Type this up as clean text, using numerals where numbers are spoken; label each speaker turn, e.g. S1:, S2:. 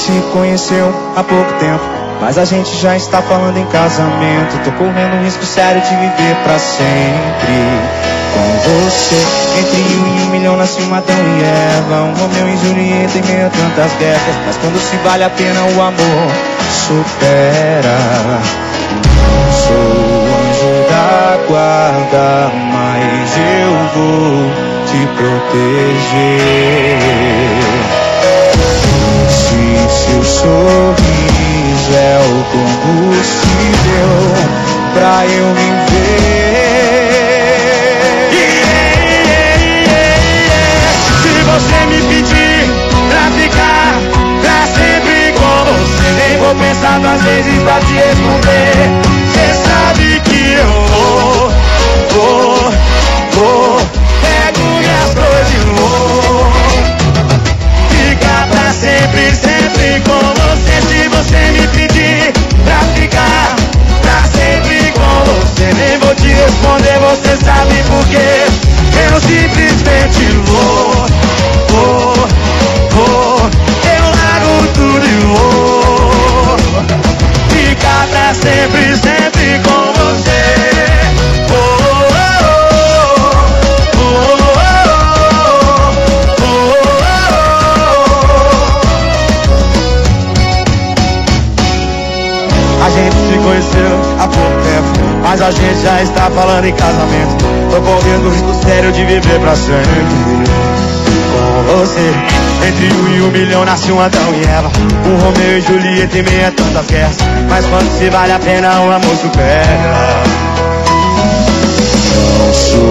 S1: se conheceu há pouco tempo, mas a gente já está falando em casamento. Tô correndo um risco sério de viver pra sempre com você. Entre 1 e 1 milhão nasceu Adão e Eva, um Romeu e Julieta em meio a tantas guerras. Mas quando se vale a pena o amor supera. Não sou anjo da guarda, mas eu vou te proteger. Se seu sorriso é o combustível pra eu me ver. Se você me pedir pra ficar pra sempre com você, nem vou pensar 2 vezes pra te responder. Cê sabe que eu vou pego minhas coisas e vou ficar pra sempre, sempre com você. Se você me pedir pra ficar pra sempre com você, nem vou te responder, você sabe por quê. Eu simplesmente vou eu largo tudo e vou ficar pra sempre, sempre com você. A gente se conheceu há pouco tempo, mas a gente já está falando em casamento. Tô correndo o risco sério de viver pra sempre com você. Entre 1 e 1 milhão nasceu Adão e Eva, um Romeu e Julieta em meio a tantas guerras. Mas quando se vale a pena o amor supera. Não sou